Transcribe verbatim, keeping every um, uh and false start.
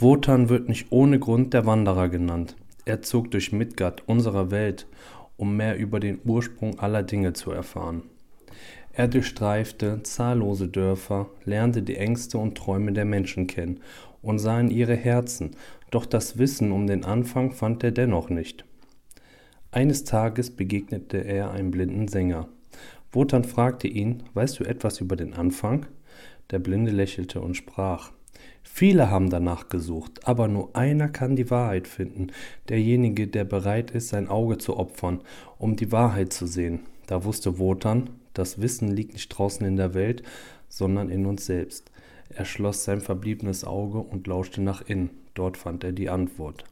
Wotan wird nicht ohne Grund der Wanderer genannt. Er zog durch Midgard, unserer Welt, um mehr über den Ursprung aller Dinge zu erfahren. Er durchstreifte zahllose Dörfer, lernte die Ängste und Träume der Menschen kennen und sah in ihre Herzen, doch das Wissen um den Anfang fand er dennoch nicht. Eines Tages begegnete er einem blinden Sänger. Wotan fragte ihn: Weißt du etwas über den Anfang? Der Blinde lächelte und sprach: Viele haben danach gesucht, aber nur einer kann die Wahrheit finden, derjenige, der bereit ist, sein Auge zu opfern, um die Wahrheit zu sehen. Da wusste Wotan, das Wissen liegt nicht draußen in der Welt, sondern in uns selbst. Er schloss sein verbliebenes Auge und lauschte nach innen. Dort fand er die Antwort.